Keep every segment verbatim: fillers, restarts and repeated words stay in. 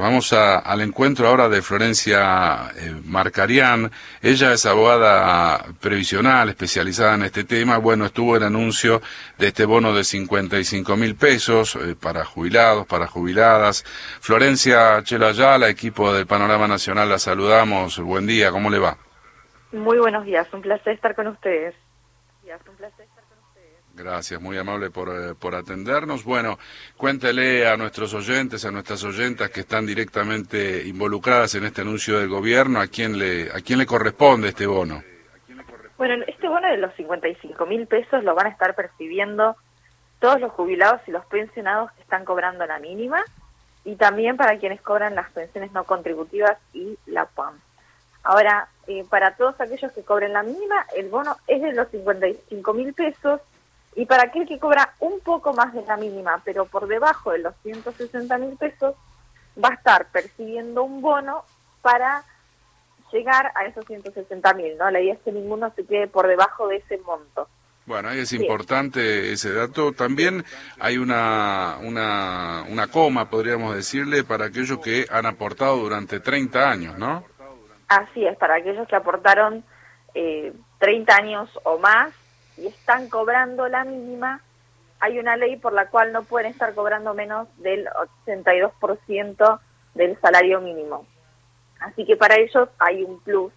Vamos a, al encuentro ahora de Florencia eh, Marcarián. Ella es abogada previsional, especializada en este tema. Bueno, estuvo el anuncio de este bono de cincuenta y cinco mil pesos eh, para jubilados, para jubiladas. Florencia Chela Ayala, equipo del Panorama Nacional, la saludamos. Buen día, ¿cómo le va? Muy buenos días, un placer estar con ustedes. Un placer estar con ustedes. Gracias, muy amable por, eh, por atendernos. Bueno, cuéntele a nuestros oyentes, a nuestras oyentas que están directamente involucradas en este anuncio del gobierno, a quién le, a quién le corresponde este bono. Bueno, este bono de los cincuenta y cinco mil pesos lo van a estar percibiendo todos los jubilados y los pensionados que están cobrando la mínima, y también para quienes cobran las pensiones no contributivas y la P A M. Ahora, eh, para todos aquellos que cobren la mínima, el bono es de los cincuenta y cinco mil pesos, y para aquel que cobra un poco más de la mínima, pero por debajo de los ciento sesenta mil pesos, va a estar percibiendo un bono para llegar a esos ciento sesenta mil, ¿no? La idea es que ninguno se quede por debajo de ese monto. Bueno, ahí es importante ese dato. También hay una, una, una coma, podríamos decirle, para aquellos que han aportado durante treinta años, ¿no? Así es, para aquellos que aportaron eh, treinta años o más y están cobrando la mínima, hay una ley por la cual no pueden estar cobrando menos del ochenta y dos por ciento del salario mínimo. Así que para ellos hay un plus,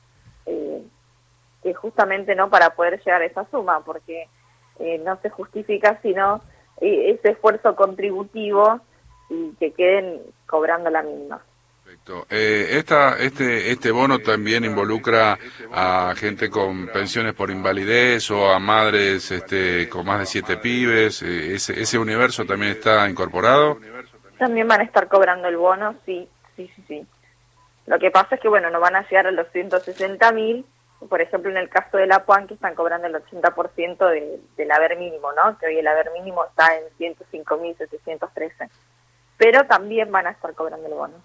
eh, que justamente no para poder llegar a esa suma, porque eh, no se justifica sino eh, ese esfuerzo contributivo y que queden cobrando la mínima. Perfecto. Eh, esta, este, este bono también involucra a gente con pensiones por invalidez o a madres este, con más de siete pibes. Eh, ese, ¿Ese universo también está incorporado? También van a estar cobrando el bono, sí, sí, sí, sí. Lo que pasa es que, bueno, no van a llegar a los ciento sesenta mil, por ejemplo, en el caso de la P A M, que están cobrando el ochenta por ciento de, del haber mínimo, ¿no? Que hoy el haber mínimo está en ciento cinco mil setecientos trece. Pero también van a estar cobrando el bono.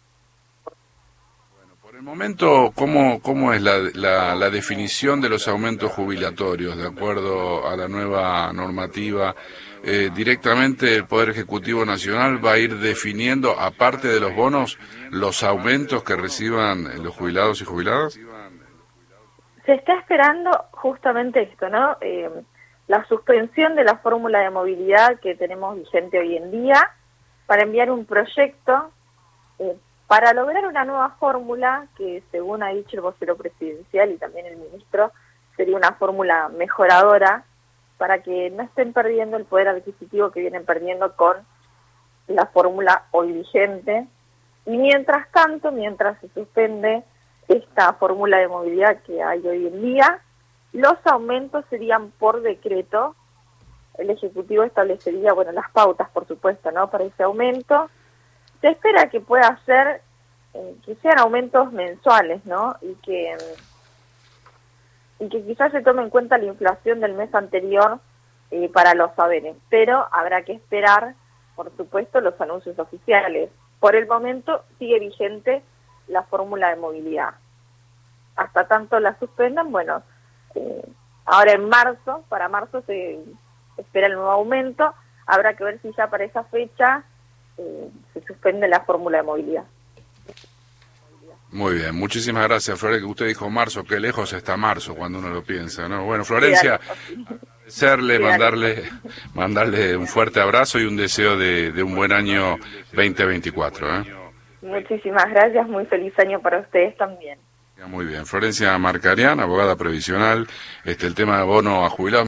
Por el momento, ¿cómo, cómo es la, la, la definición de los aumentos jubilatorios de acuerdo a la nueva normativa? Eh, directamente el Poder Ejecutivo Nacional va a ir definiendo, aparte de los bonos, los aumentos que reciban los jubilados y jubiladas. Se está esperando justamente esto, ¿no? Eh, la suspensión de la fórmula de movilidad que tenemos vigente hoy en día para enviar un proyecto eh, para lograr una nueva fórmula que, según ha dicho el vocero presidencial y también el ministro, sería una fórmula mejoradora para que no estén perdiendo el poder adquisitivo que vienen perdiendo con la fórmula hoy vigente. Y mientras tanto, mientras se suspende esta fórmula de movilidad que hay hoy en día, los aumentos serían por decreto. El Ejecutivo establecería, bueno, las pautas, por supuesto, ¿no?, para ese aumento. Se espera que pueda ser, eh, que sean aumentos mensuales, ¿no?, y que, y que quizás se tome en cuenta la inflación del mes anterior eh, para los saberes, pero habrá que esperar, por supuesto, los anuncios oficiales. Por el momento sigue vigente la fórmula de movilidad. Hasta tanto la suspendan, bueno, eh, ahora en marzo, para marzo se espera el nuevo aumento, habrá que ver si ya para esa fecha eh, se suspende la fórmula de movilidad. Muy bien, muchísimas gracias, Florencia, que usted dijo marzo, qué lejos está marzo cuando uno lo piensa, ¿no? Bueno, Florencia, agradecerle, mandarle, mandarle un fuerte abrazo y un deseo de, de un buen año veinte veinticuatro, ¿eh? Muchísimas gracias, muy feliz año para ustedes también. Muy bien, Florencia Marcarián, abogada previsional, este el tema de bono a jubilados.